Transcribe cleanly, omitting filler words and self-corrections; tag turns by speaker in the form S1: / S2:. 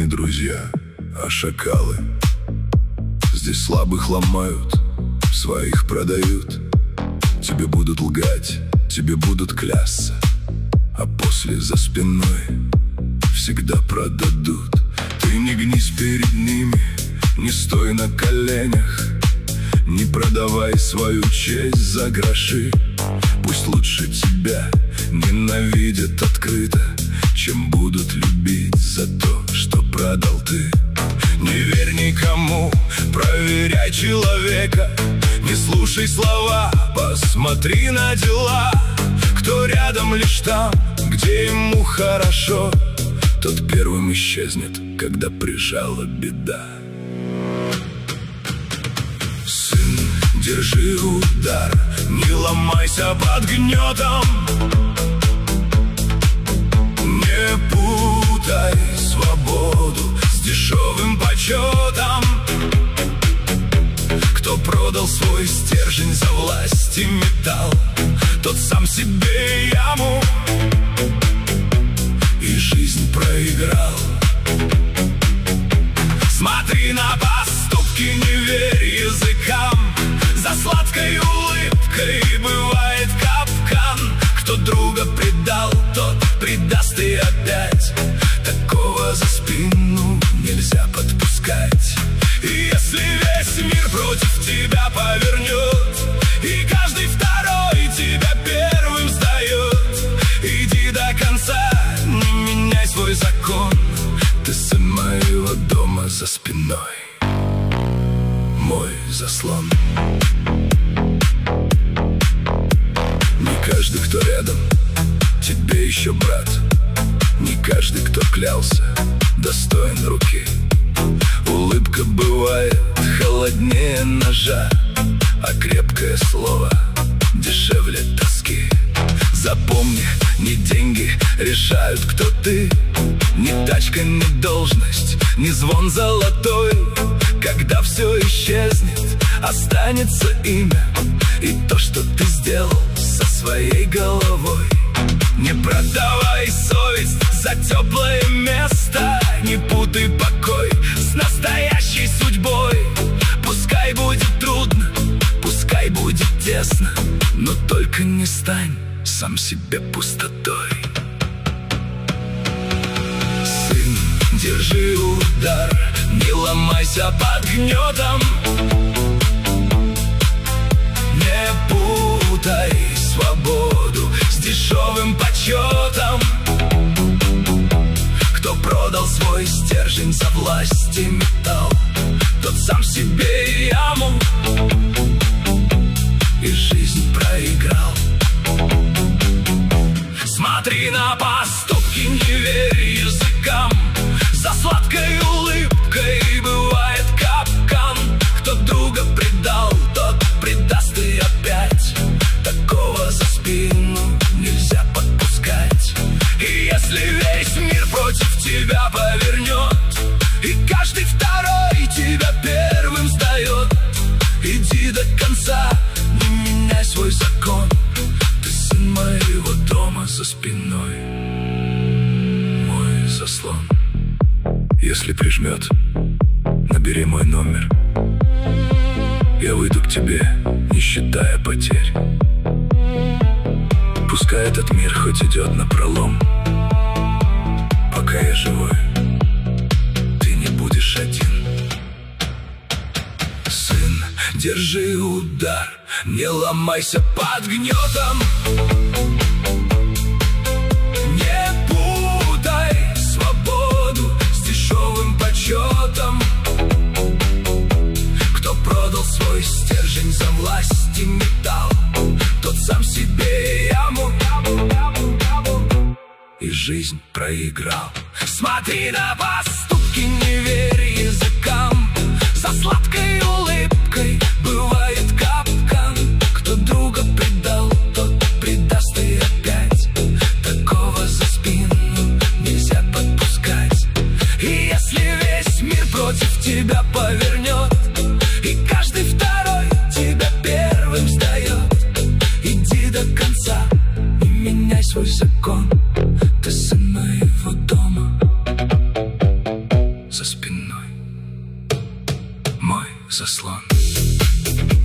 S1: друзья, а шакалы. Здесь слабых ломают, своих продают. Тебе будут лгать, тебе будут клясться, а после за спиной всегда продадут. Ты не гнись перед ними, не стой на коленях, не продавай свою честь за гроши. Пусть лучше тебя ненавидят открыто, чем будут любить за то, что продал ты. Не верь никому, проверяй человека, не слушай слова, посмотри на дела. Кто рядом лишь там, где ему хорошо, тот первым исчезнет, когда прижала беда. Сын, держи удар, не ломайся под гнетом. Не путай свободу с дешевым почетом. Кто продал свой стержень за власть и металл, тот сам себе яму и жизнь проиграл. Смотри на поступки, не верь языкам. За сладкой улыбкой бывает капкан. Кто друга предал, тот предаст и опять. Такого за спину нельзя подпускать. И если весь мир против тебя повернет, и каждый второй тебя первым сдает, иди до конца, не меняй свой закон. Ты сын моего дома за спиной, мой заслон. Не каждый, кто рядом, тебе еще брат. Не каждый, кто клялся, достоин руки. Улыбка бывает холоднее ножа, а крепкое слово дешевле тоски. Запомни, не деньги решают, кто ты, ни тачка, ни должность, ни звон золотой. Когда все исчезнет, останется имя и то, что ты сделал со своей головой. Не продавай совесть за теплое место, не путай покой с настоящей судьбой. Пускай будет трудно, пускай будет тесно, но только не стань сам себе пустотой. Сын, держи удар, не ломайся под гнетом. Не путай свободу с дешевым почетом. Кто продал свой стержень за власть и металл, тот сам себе яму и жизнь проиграл. Смотри на поступки, не верь языкам. За сладкой улыбкой бывает капкан. Кто друга предал, тот предаст и опять. Такого за спину нельзя подпускать. И если весь мир против тебя повернет, и каждый второй тебя первым сдает, иди до конца, не меняй свой закон. Ты сын моего дома за спиной, мой заслон. Если прижмет, набери мой номер, я выйду к тебе, не считая потерь. Пускай этот мир хоть идет напролом, пока я живой, ты не будешь один. Сын, держи удар, не ломайся под гнетом. Не путай свободу с дешевым почетом. Кто продал свой стержень за власть и металл, тот сам себе яму и жизнь проиграл. Смотри на поступки, не верь языкам. За сладкой улыбкой бывает капкан. Кто друга предал, тот предаст и опять. Такого за спину нельзя подпускать. И если весь мир против тебя повернет, и каждый второй тебя первым сдает, иди до конца, не меняй свой закон. Ты сын моего дома, заслон.